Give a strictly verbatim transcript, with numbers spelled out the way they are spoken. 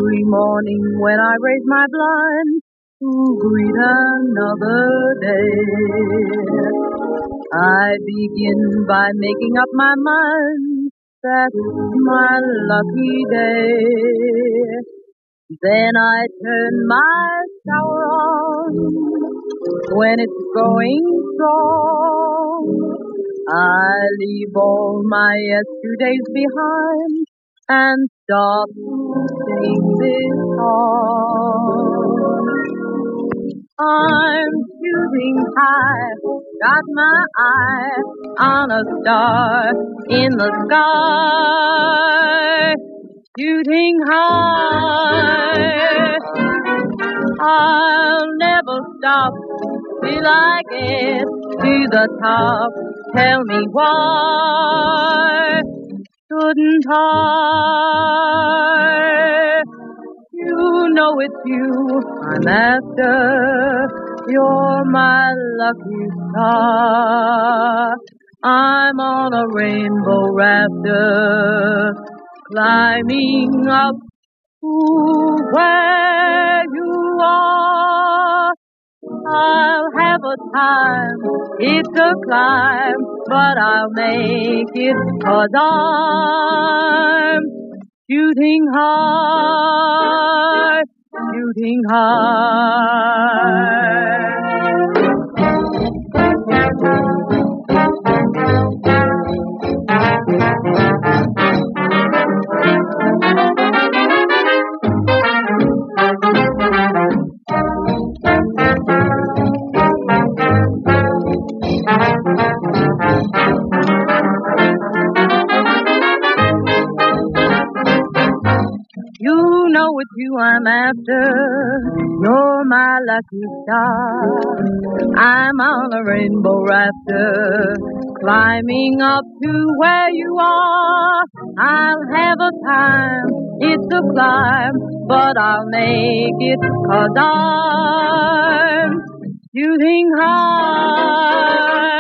Every morning when I raise my blind to greet another day, I begin by making up my mind that's my lucky day. Then I turn my shower on when it's going strong. I leave all my yesterdays behind and stop to sing this song. I'm shooting high, got my eye on a star in the sky. Shooting high, I'll never stop till I get to the top. Tell me why shouldn't I? You know it's you I'm after. You're my lucky star. I'm on a rainbow rafter, climbing up to where you are. I'll have a time, it's a climb, but I'll make it 'cause I'm shooting high, shooting high. You know it's you I'm after. You're my lucky star. I'm on a rainbow rafter, climbing up to where you are. I'll have a time, it's a climb, but I'll make it 'cause I'm shooting high.